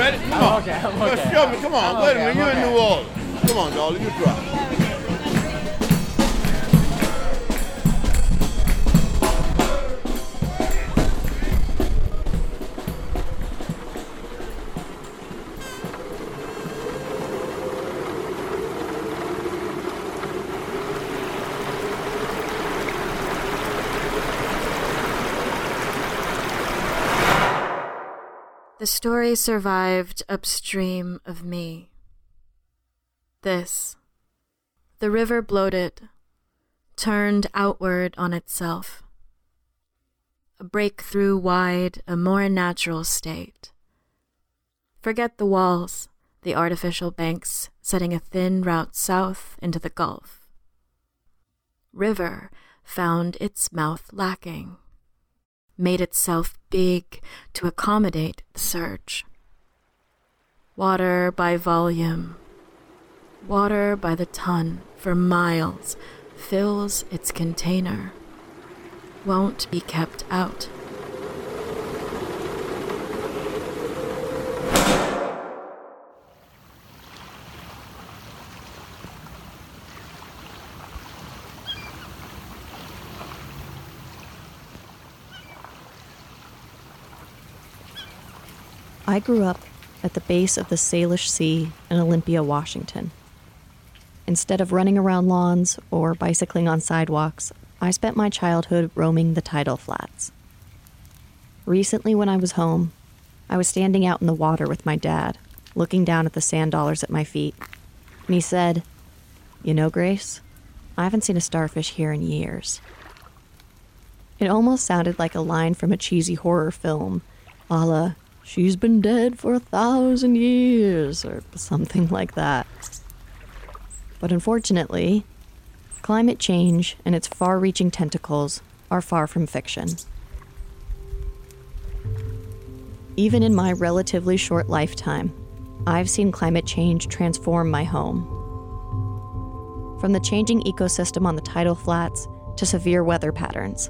ready? Come on. Okay, I'm okay. Show me. Come on. Wait a minute. You're in New Orleans. Come on, darling. You try. The story survived upstream of me. The river bloated, turned outward on itself. A breakthrough wide, a more natural state. Forget the walls, the artificial banks setting a thin route south into the Gulf. River found its mouth lacking. Made itself big to accommodate the surge. Water by volume, water by the ton for miles fills its container, won't be kept out. I grew up at the base of the Salish Sea in Olympia, Washington. Instead of running around lawns or bicycling on sidewalks, I spent my childhood roaming the tidal flats. Recently, when I was home, I was standing out in the water with my dad, looking down at the sand dollars at my feet, and he said, "You know, Grace, I haven't seen a starfish here in years." It almost sounded like a line from a cheesy horror film, a la, "She's been dead for 1,000 years," or something like that. But unfortunately, climate change and its far-reaching tentacles are far from fiction. Even in my relatively short lifetime, I've seen climate change transform my home. From the changing ecosystem on the tidal flats to severe weather patterns.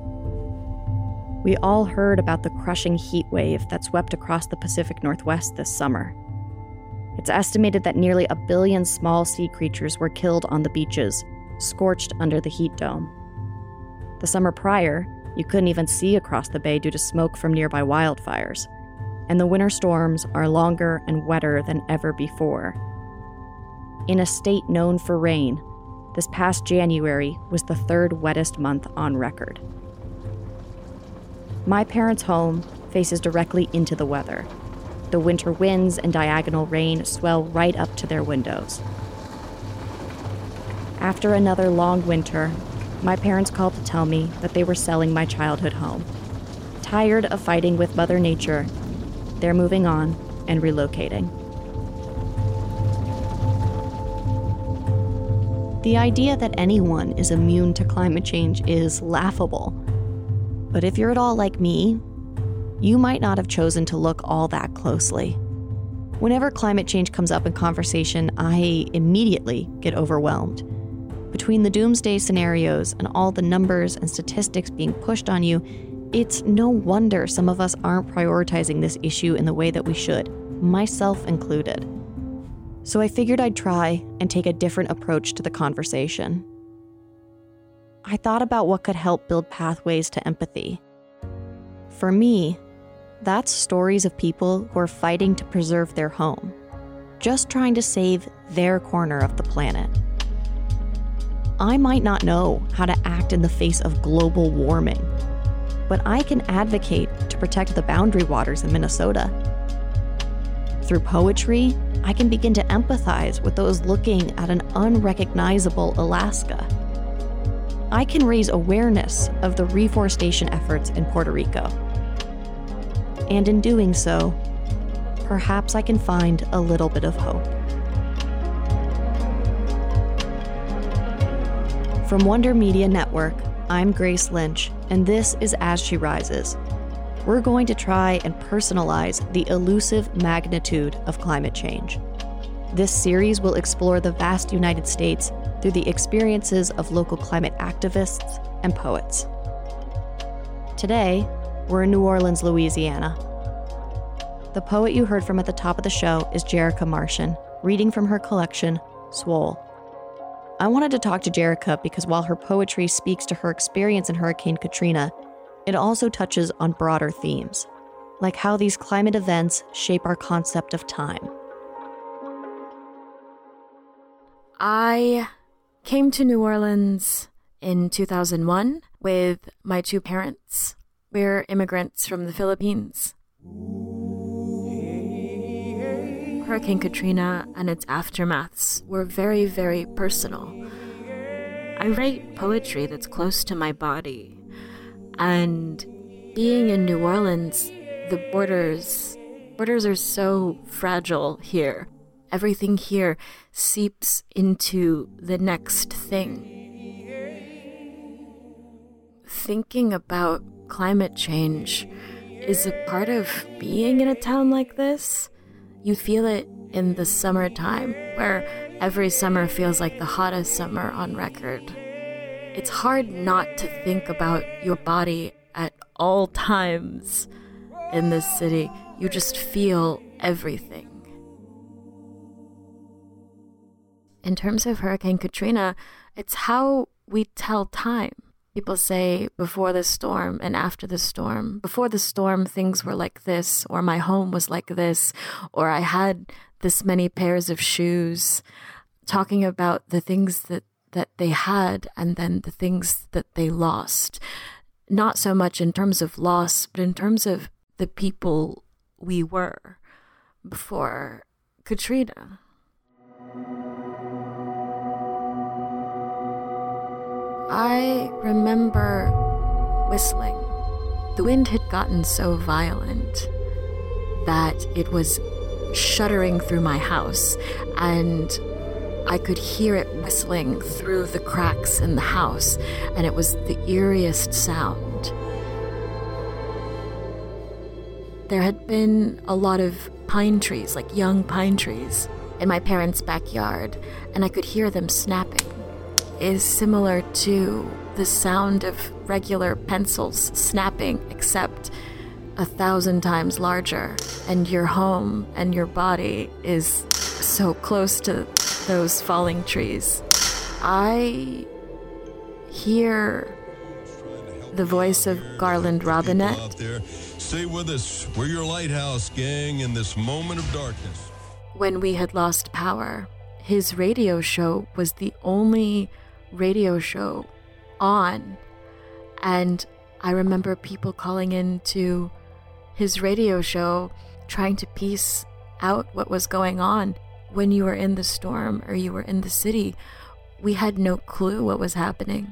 We all heard about the crushing heat wave that swept across the Pacific Northwest this summer. It's estimated that nearly 1 billion small sea creatures were killed on the beaches, scorched under the heat dome. The summer prior, you couldn't even see across the bay due to smoke from nearby wildfires, and the winter storms are longer and wetter than ever before. In a state known for rain, this past January was the 3rd wettest month on record. My parents' home faces directly into the weather. The winter winds and diagonal rain swell right up to their windows. After another long winter, my parents called to tell me that they were selling my childhood home. Tired of fighting with Mother Nature, they're moving on and relocating. The idea that anyone is immune to climate change is laughable. But if you're at all like me, you might not have chosen to look all that closely. Whenever climate change comes up in conversation, I immediately get overwhelmed. Between the doomsday scenarios and all the numbers and statistics being pushed on you, it's no wonder some of us aren't prioritizing this issue in the way that we should, myself included. So I figured I'd try and take a different approach to the conversation. I thought about what could help build pathways to empathy. For me, that's stories of people who are fighting to preserve their home, just trying to save their corner of the planet. I might not know how to act in the face of global warming, but I can advocate to protect the boundary waters in Minnesota. Through poetry, I can begin to empathize with those looking at an unrecognizable Alaska. I can raise awareness of the reforestation efforts in Puerto Rico. And in doing so, perhaps I can find a little bit of hope. From Wonder Media Network, I'm Grace Lynch, and this is As She Rises. We're going to try and personalize the elusive magnitude of climate change. This series will explore the vast United States through the experiences of local climate activists and poets. Today, we're in New Orleans, Louisiana. The poet you heard from at the top of the show is Jerrica Martian, reading from her collection, Swole. I wanted to talk to Jerrica because while her poetry speaks to her experience in Hurricane Katrina, it also touches on broader themes, like how these climate events shape our concept of time. I came to New Orleans in 2001 with my two parents. We're immigrants from the Philippines. Hurricane Katrina and its aftermaths were very, very personal. I write poetry that's close to my body. And being in New Orleans, the borders are so fragile here. Everything here seeps into the next thing. Thinking about climate change is a part of being in a town like this. You feel it in the summertime, where every summer feels like the hottest summer on record. It's hard not to think about your body at all times in this city. You just feel everything. In terms of Hurricane Katrina, it's how we tell time. People say before the storm and after the storm. Before the storm, things were like this, or my home was like this, or I had this many pairs of shoes. Talking about the things that they had and then the things that they lost. Not so much in terms of loss, but in terms of the people we were before Katrina. I remember whistling. The wind had gotten so violent that it was shuddering through my house, and I could hear it whistling through the cracks in the house, and it was the eeriest sound. There had been a lot of pine trees, like young pine trees, in my parents' backyard, and I could hear them snapping. Is similar to the sound of regular pencils snapping, except 1,000 times larger, and your home and your body is so close to those falling trees. I hear the voice of Garland Robinette. Out there, stay with us. We're your lighthouse, gang, in this moment of darkness. When we had lost power, his radio show was the only radio show on, and I remember people calling in to his radio show trying to piece out what was going on. When you were in the storm or you were in the city, we had no clue what was happening.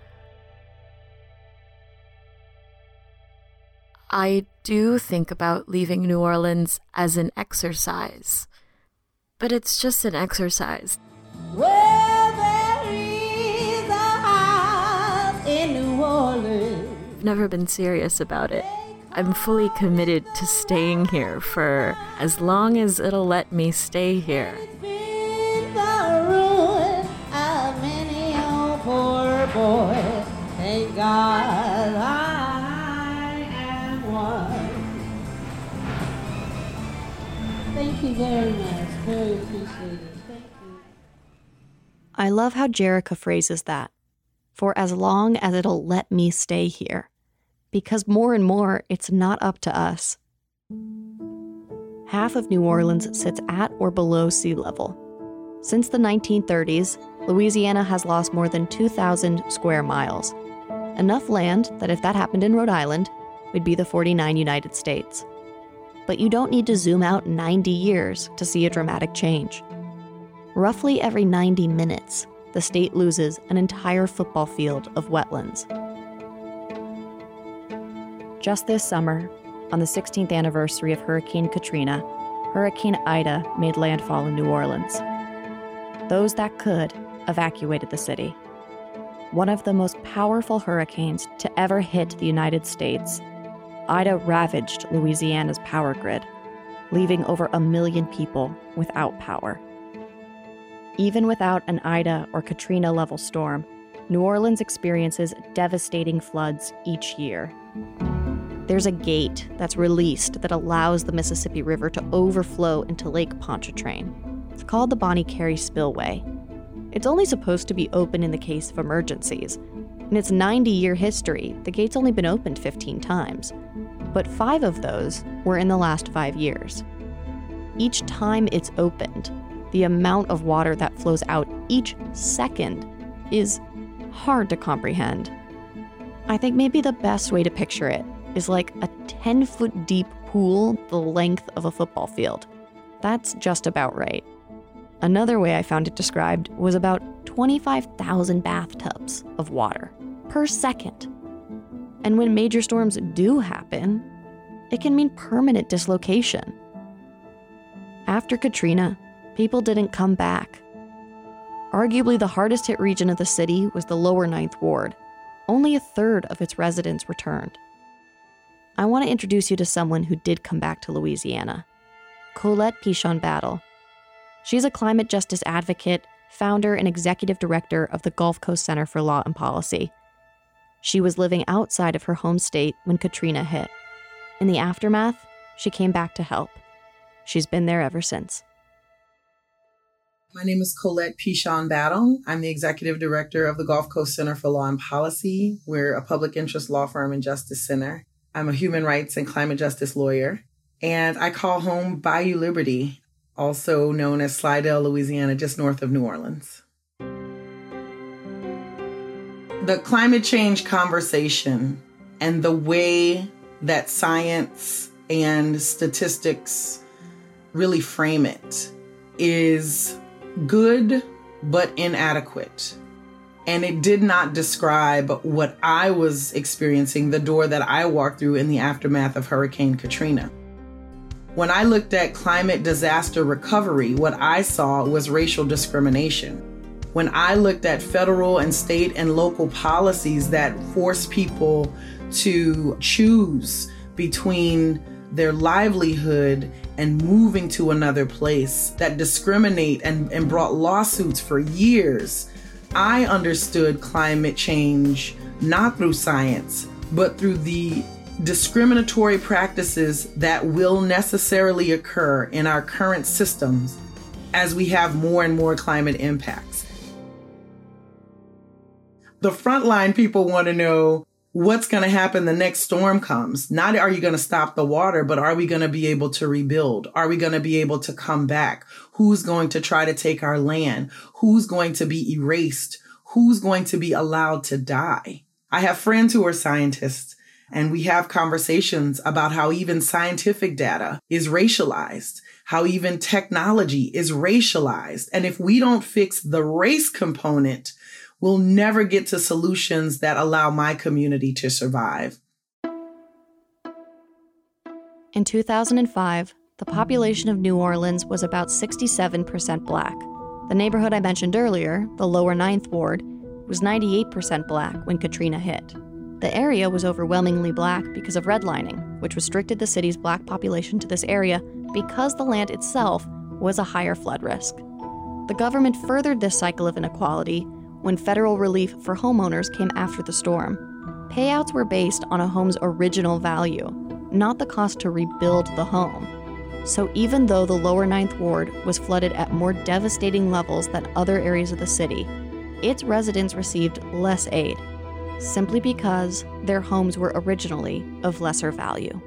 I do think about leaving New Orleans as an exercise, but it's just an exercise. Well, there is a house in New Orleans. I've never been serious about it. I'm fully committed to staying here for as long as it'll let me stay here. It's been the ruin of many a poor boy. Thank God I am one. Thank you very much. Very appreciated. Thank you. I love how Jerrica phrases that. For as long as it'll let me stay here. Because more and more, it's not up to us. Half of New Orleans sits at or below sea level. Since the 1930s, Louisiana has lost more than 2,000 square miles. Enough land that if that happened in Rhode Island, we'd be the 49 United States. But you don't need to zoom out 90 years to see a dramatic change. Roughly every 90 minutes, the state loses an entire football field of wetlands. Just this summer, on the 16th anniversary of Hurricane Katrina, Hurricane Ida made landfall in New Orleans. Those that could evacuated the city. One of the most powerful hurricanes to ever hit the United States, Ida ravaged Louisiana's power grid, leaving over 1 million people without power. Even without an Ida or Katrina-level storm, New Orleans experiences devastating floods each year. there's a gate that's released that allows the Mississippi River to overflow into Lake Pontchartrain. It's called the Bonnie Carey Spillway. It's only supposed to be open in the case of emergencies. In its 90-year history, the gate's only been opened 15 times, but 5 of those were in the last 5 years. Each time it's opened, the amount of water that flows out each second is hard to comprehend. I think maybe the best way to picture it is like a 10-foot deep pool the length of a football field. That's just about right. Another way I found it described was about 25,000 bathtubs of water per second. And when major storms do happen, it can mean permanent dislocation. After Katrina, people didn't come back. Arguably the hardest hit region of the city was the lower 9th Ward. Only a third of its residents returned. I want to introduce you to someone who did come back to Louisiana, Colette Pichon Battle. She's a climate justice advocate, founder and executive director of the Gulf Coast Center for Law and Policy. She was living outside of her home state when Katrina hit. In the aftermath, she came back to help. She's been there ever since. My name is Colette Pichon Battle. I'm the executive director of the Gulf Coast Center for Law and Policy. We're a public interest law firm and justice center. I'm a human rights and climate justice lawyer. And I call home Bayou Liberty, also known as Slidell, Louisiana, just north of New Orleans. The climate change conversation and the way that science and statistics really frame it is good but inadequate. And it did not describe what I was experiencing, the door that I walked through in the aftermath of Hurricane Katrina. When I looked at climate disaster recovery, what I saw was racial discrimination. When I looked at federal and state and local policies that force people to choose between their livelihood and moving to another place, that discriminate and brought lawsuits for years, I understood climate change not through science, but through the discriminatory practices that will necessarily occur in our current systems as we have more and more climate impacts. The frontline people want to know what's going to happen the next storm comes. Not are you going to stop the water, but are we going to be able to rebuild? Are we going to be able to come back? Who's going to try to take our land? Who's going to be erased? Who's going to be allowed to die? I have friends who are scientists, and we have conversations about how even scientific data is racialized, how even technology is racialized. And if we don't fix the race component, we'll never get to solutions that allow my community to survive. In 2005, the population of New Orleans was about 67% Black. The neighborhood I mentioned earlier, the lower 9th Ward, was 98% Black when Katrina hit. The area was overwhelmingly Black because of redlining, which restricted the city's Black population to this area because the land itself was a higher flood risk. The government furthered this cycle of inequality when federal relief for homeowners came after the storm. Payouts were based on a home's original value, not the cost to rebuild the home. So even though the lower 9th Ward was flooded at more devastating levels than other areas of the city, its residents received less aid, simply because their homes were originally of lesser value.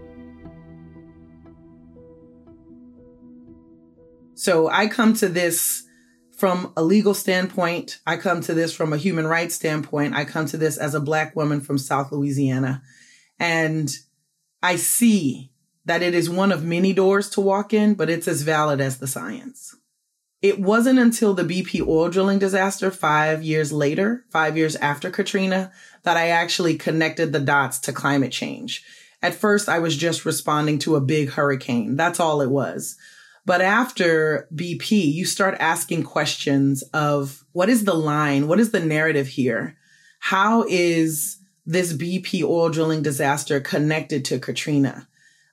So I come to this from a legal standpoint. I come to this from a human rights standpoint. I come to this as a Black woman from South Louisiana. And I see that it is one of many doors to walk in, but it's as valid as the science. It wasn't until the BP oil drilling disaster 5 years later, 5 years after Katrina, that I actually connected the dots to climate change. At first, I was just responding to a big hurricane. That's all it was. But after BP, you start asking questions of what is the line? What is the narrative here? How is this BP oil drilling disaster connected to Katrina?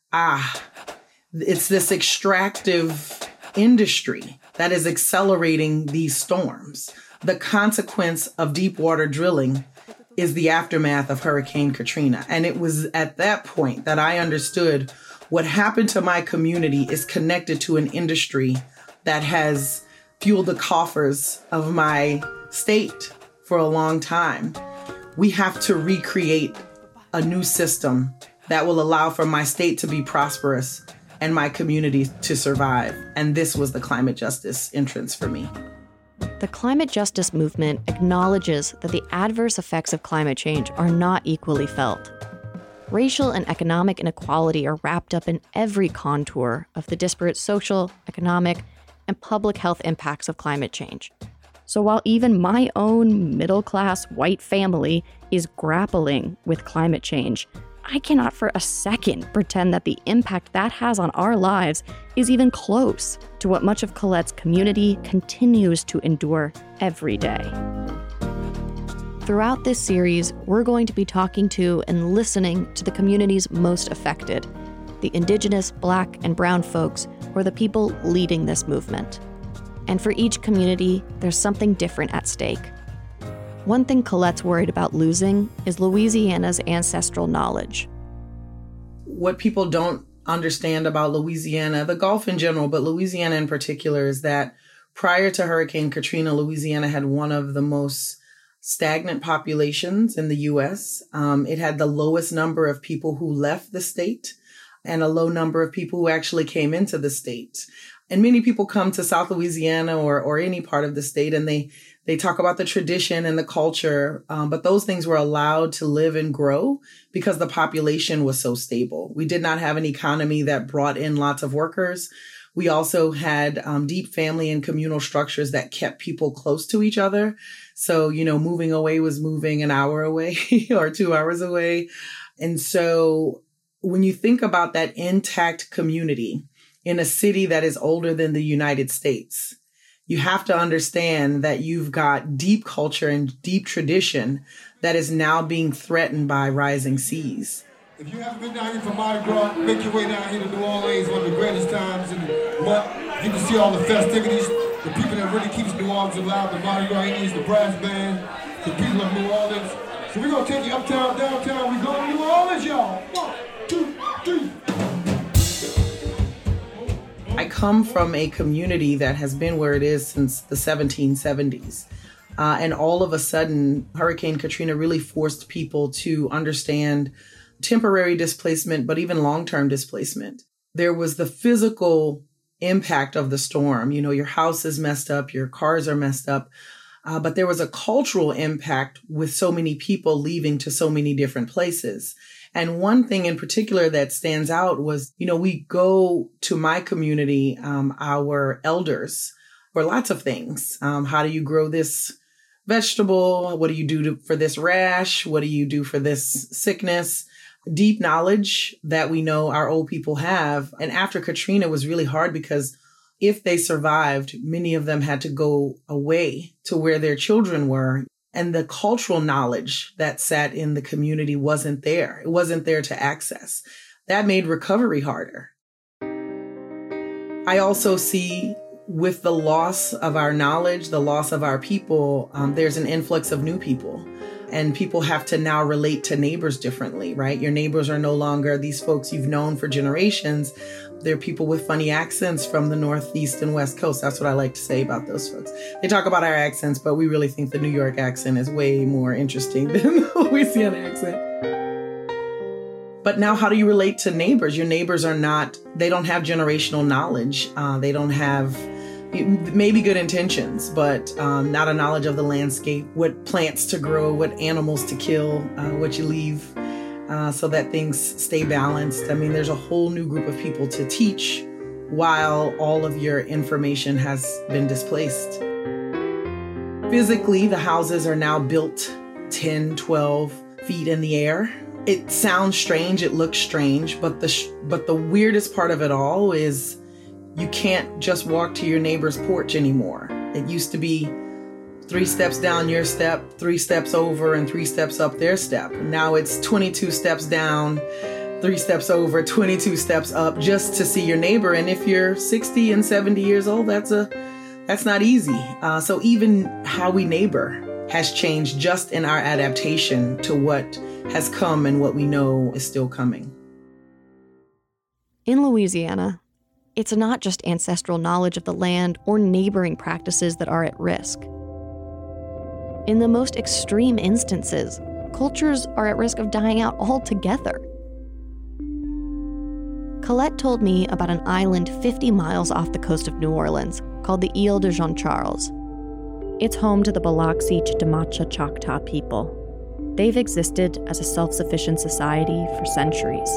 It's this extractive industry that is accelerating these storms. The consequence of deep water drilling is the aftermath of Hurricane Katrina. And it was at that point that I understood what happened to my community is connected to an industry that has fueled the coffers of my state for a long time. We have to recreate a new system that will allow for my state to be prosperous and my community to survive. And this was the climate justice entrance for me. The climate justice movement acknowledges that the adverse effects of climate change are not equally felt. Racial and economic inequality are wrapped up in every contour of the disparate social, economic, and public health impacts of climate change. So while even my own middle-class white family is grappling with climate change, I cannot for a second pretend that the impact that has on our lives is even close to what much of Colette's community continues to endure every day. Throughout this series, we're going to be talking to and listening to the communities most affected, the Indigenous, Black, and Brown folks who are the people leading this movement. And for each community, there's something different at stake. One thing Colette's worried about losing is Louisiana's ancestral knowledge. What people don't understand about Louisiana, the Gulf in general, but Louisiana in particular, is that prior to Hurricane Katrina, Louisiana had one of the most stagnant populations in the U.S. It had the lowest number of people who left the state and a low number of people who actually came into the state. And many people come to South Louisiana or any part of the state and they talk about the tradition and the culture, but those things were allowed to live and grow because the population was so stable. We did not have an economy that brought in lots of workers. We also had deep family and communal structures that kept people close to each other. So, moving away was moving an hour away or 2 hours away. And so when you think about that intact community in a city that is older than the United States, you have to understand that you've got deep culture and deep tradition that is now being threatened by rising seas. If you haven't been down here for Mardi Gras, make your way down here to New Orleans, one of the greatest times in the month. You can see all the festivities, the people that really keeps New Orleans alive, the Mardi Gras Indians, the brass band, the people of New Orleans. So we're going to take you uptown, downtown. We're going to New Orleans, y'all. 1, 2, 3. I come from a community that has been where it is since the 1770s. And all of a sudden, Hurricane Katrina really forced people to understand temporary displacement, but even long-term displacement. There was the physical impact of the storm. Your house is messed up, your cars are messed up. But there was a cultural impact with so many people leaving to so many different places. And one thing in particular that stands out was, we go to my community, our elders, for lots of things. How do you grow this vegetable? What do you do for this rash? What do you do for this sickness? Deep knowledge that we know our old people have. And after Katrina was really hard because if they survived, many of them had to go away to where their children were. And the cultural knowledge that sat in the community wasn't there. It wasn't there to access. That made recovery harder. I also see with the loss of our knowledge, the loss of our people, there's an influx of new people. And people have to now relate to neighbors differently, right? Your neighbors are no longer these folks you've known for generations. They're people with funny accents from the Northeast and West Coast. That's what I like to say about those folks. They talk about our accents, but we really think the New York accent is way more interesting than the Louisiana accent. But now how do you relate to neighbors? Your neighbors they don't have generational knowledge. They don't have maybe good intentions, but not a knowledge of the landscape, what plants to grow, what animals to kill, what you leave so that things stay balanced. I mean, there's a whole new group of people to teach while all of your information has been displaced. Physically, the houses are now built 10, 12 feet in the air. It sounds strange, it looks strange, but the weirdest part of it all is you can't just walk to your neighbor's porch anymore. It used to be 3 steps down your step, 3 steps over, and 3 steps up their step. Now it's 22 steps down, 3 steps over, 22 steps up just to see your neighbor. And if you're 60 and 70 years old, that's not easy. So even how we neighbor has changed just in our adaptation to what has come and what we know is still coming. In Louisiana, it's not just ancestral knowledge of the land or neighboring practices that are at risk. In the most extreme instances, cultures are at risk of dying out altogether. Colette told me about an island 50 miles off the coast of New Orleans called the Ile de Jean Charles. It's home to the Biloxi Chitimacha Choctaw people. They've existed as a self-sufficient society for centuries.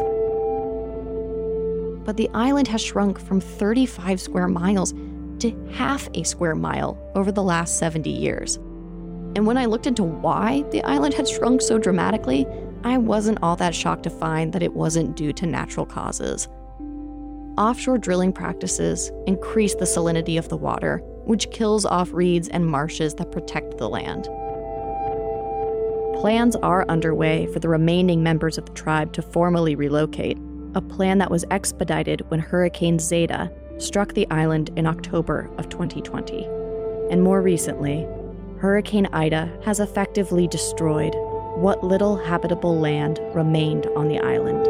But the island has shrunk from 35 square miles to half a square mile over the last 70 years. And when I looked into why the island had shrunk so dramatically, I wasn't all that shocked to find that it wasn't due to natural causes. Offshore drilling practices increase the salinity of the water, which kills off reeds and marshes that protect the land. Plans are underway for the remaining members of the tribe to formally relocate, a plan that was expedited when Hurricane Zeta struck the island in October of 2020. And more recently, Hurricane Ida has effectively destroyed what little habitable land remained on the island.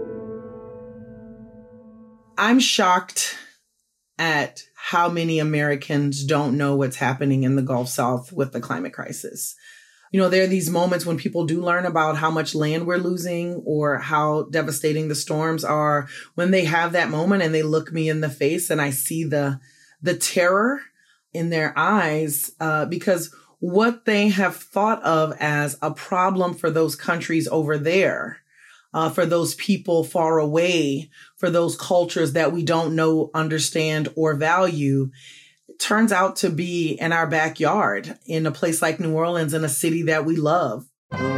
I'm shocked at how many Americans don't know what's happening in the Gulf South with the climate crisis. You know, there are these moments when people do learn about how much land we're losing or how devastating the storms are, when they have that moment and they look me in the face and I see the terror in their eyes, because what they have thought of as a problem for those countries over there, for those people far away, for those cultures that we don't know, understand, or value, turns out to be in our backyard, in a place like New Orleans, in a city that we love.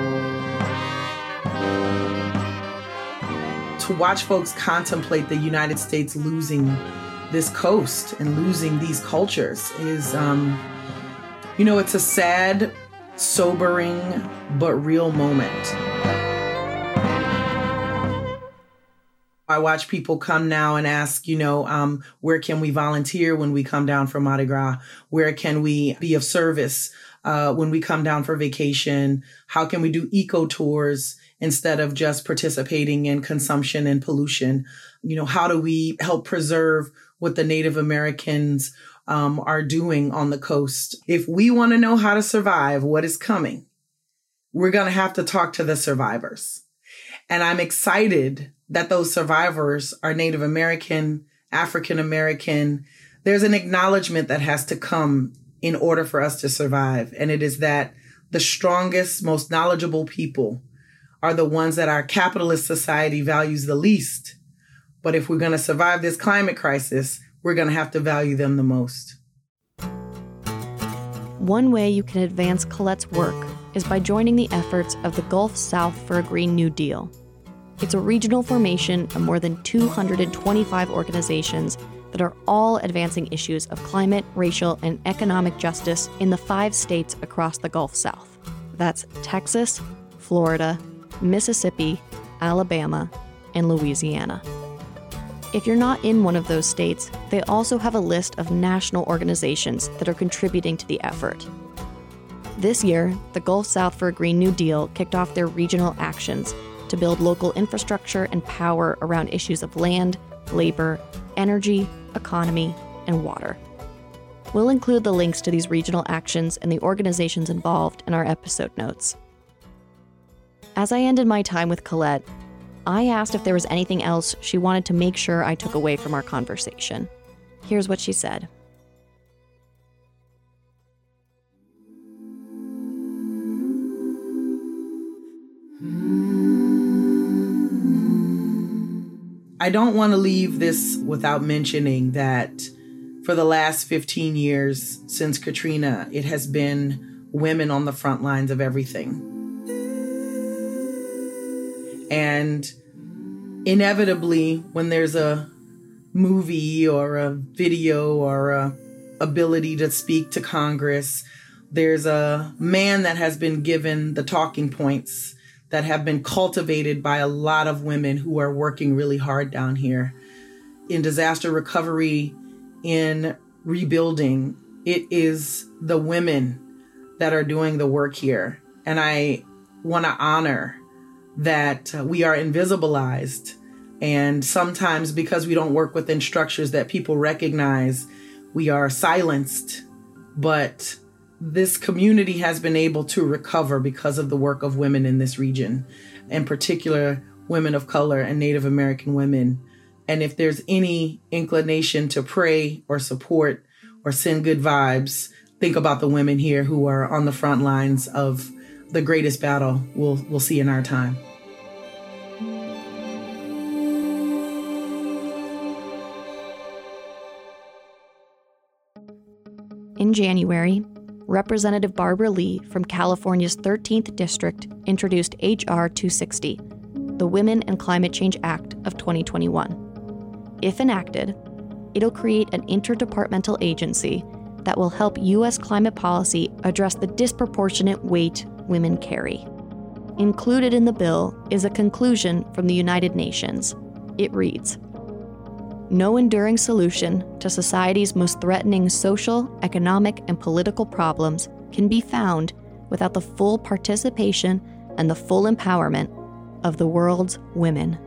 To watch folks contemplate the United States losing this coast and losing these cultures is, it's a sad, sobering, but real moment. I watch people come now and ask, where can we volunteer when we come down for Mardi Gras? Where can we be of service when we come down for vacation? How can we do eco tours instead of just participating in consumption and pollution? How do we help preserve what the Native Americans are doing on the coast? If we want to know how to survive what is coming, we're going to have to talk to the survivors. And I'm excited that those survivors are Native American, African American. There's an acknowledgement that has to come in order for us to survive. And it is that the strongest, most knowledgeable people are the ones that our capitalist society values the least. But if we're going to survive this climate crisis, we're going to have to value them the most. One way you can advance Colette's work is by joining the efforts of the Gulf South for a Green New Deal. It's a regional formation of more than 225 organizations that are all advancing issues of climate, racial, and economic justice in the 5 states across the Gulf South. That's Texas, Florida, Mississippi, Alabama, and Louisiana. If you're not in one of those states, they also have a list of national organizations that are contributing to the effort. This year, the Gulf South for a Green New Deal kicked off their regional actions to build local infrastructure and power around issues of land, labor, energy, economy, and water. We'll include the links to these regional actions and the organizations involved in our episode notes. As I ended my time with Colette, I asked if there was anything else she wanted to make sure I took away from our conversation. Here's what she said. I don't want to leave this without mentioning that for the last 15 years since Katrina, it has been women on the front lines of everything. And inevitably, when there's a movie or a video or a ability to speak to Congress, there's a man that has been given the talking points that have been cultivated by a lot of women who are working really hard down here. In disaster recovery, in rebuilding, it is the women that are doing the work here. And I want to honor that we are invisibilized. And sometimes because we don't work within structures that people recognize, we are silenced. But this community has been able to recover because of the work of women in this region, in particular, women of color and Native American women. And if there's any inclination to pray or support or send good vibes, think about the women here who are on the front lines of the greatest battle we'll see in our time. In January, Representative Barbara Lee from California's 13th District introduced H.R. 260, the Women and Climate Change Act of 2021. If enacted, it'll create an interdepartmental agency that will help U.S. climate policy address the disproportionate weight women carry. Included in the bill is a conclusion from the United Nations. It reads, "No enduring solution to society's most threatening social, economic, and political problems can be found without the full participation and the full empowerment of the world's women."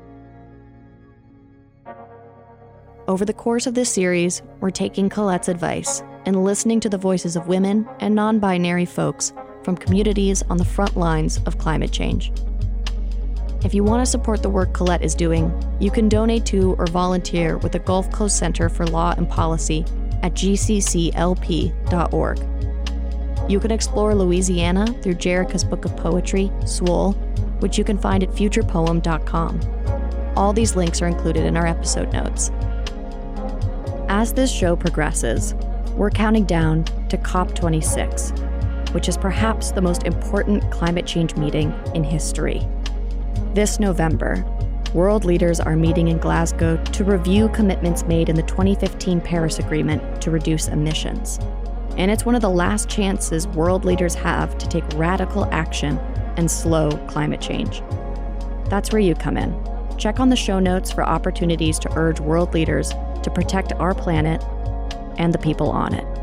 Over the course of this series, we're taking Colette's advice and listening to the voices of women and non-binary folks from communities on the front lines of climate change. If you want to support the work Colette is doing, you can donate to or volunteer with the Gulf Coast Center for Law and Policy at gcclp.org. You can explore Louisiana through Jerica's book of poetry, Swole, which you can find at futurepoem.com. All these links are included in our episode notes. As this show progresses, we're counting down to COP26, which is perhaps the most important climate change meeting in history. This November, world leaders are meeting in Glasgow to review commitments made in the 2015 Paris Agreement to reduce emissions. And it's one of the last chances world leaders have to take radical action and slow climate change. That's where you come in. Check on the show notes for opportunities to urge world leaders to protect our planet and the people on it.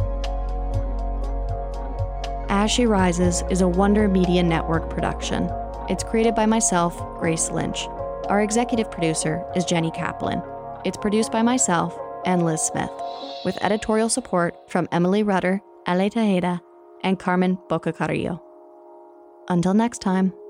As She Rises is a Wonder Media Network production. It's created by myself, Grace Lynch. Our executive producer is Jenny Kaplan. It's produced by myself and Liz Smith, with editorial support from Emily Rudder, Ale Tejeda, and Carmen Bocacarrillo. Until next time.